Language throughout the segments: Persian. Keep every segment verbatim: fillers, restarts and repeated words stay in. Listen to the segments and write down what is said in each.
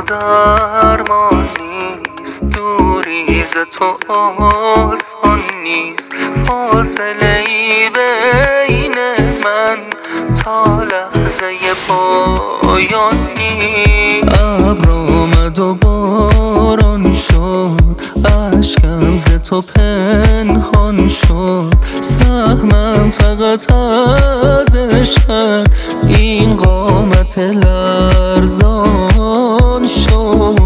تنها درمان نیست، دوری ز تو آسان نیست، فاصله ای بین من تا لحظه پایان نیست. ابر آمد و باران شد، اشکم ز تو پنهان شد، سهمم فقط از عشقت این قامت لرزان شد.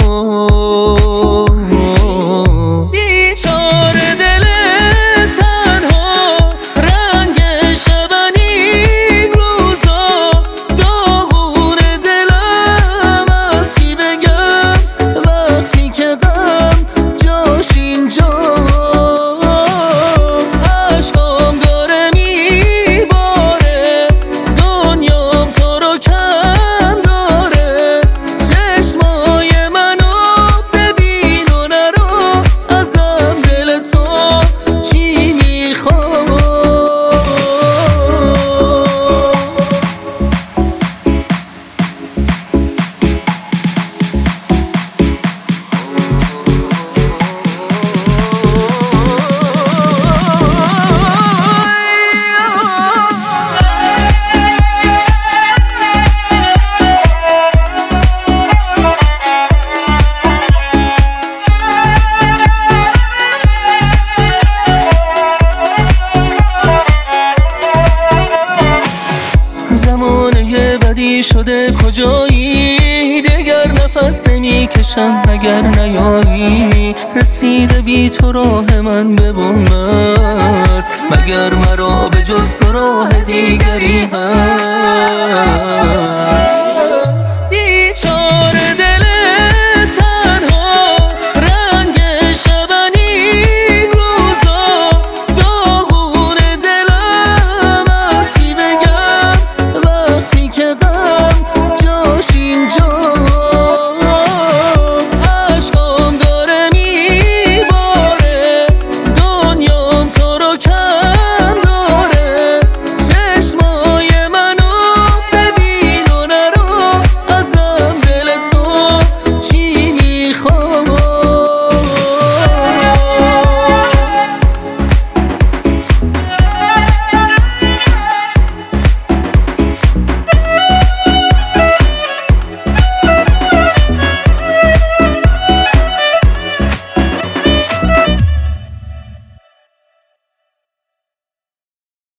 بیچاره دل تنها، رنگ شبن این روزا، داغون دلم از چی بگم وقتی که غم جاش اینجاست. عشقام داره میباره، دنیام تو رو کم داره، چشمای منو ببین و نرو، ازم دل تو چی میخواد. زمانه بدی شده کجایی، دگر نفس نمی کشم مگر نیایی، رسیده بی تو راه من به بوم است، مگر مرا به جز تو راه دیگری هست.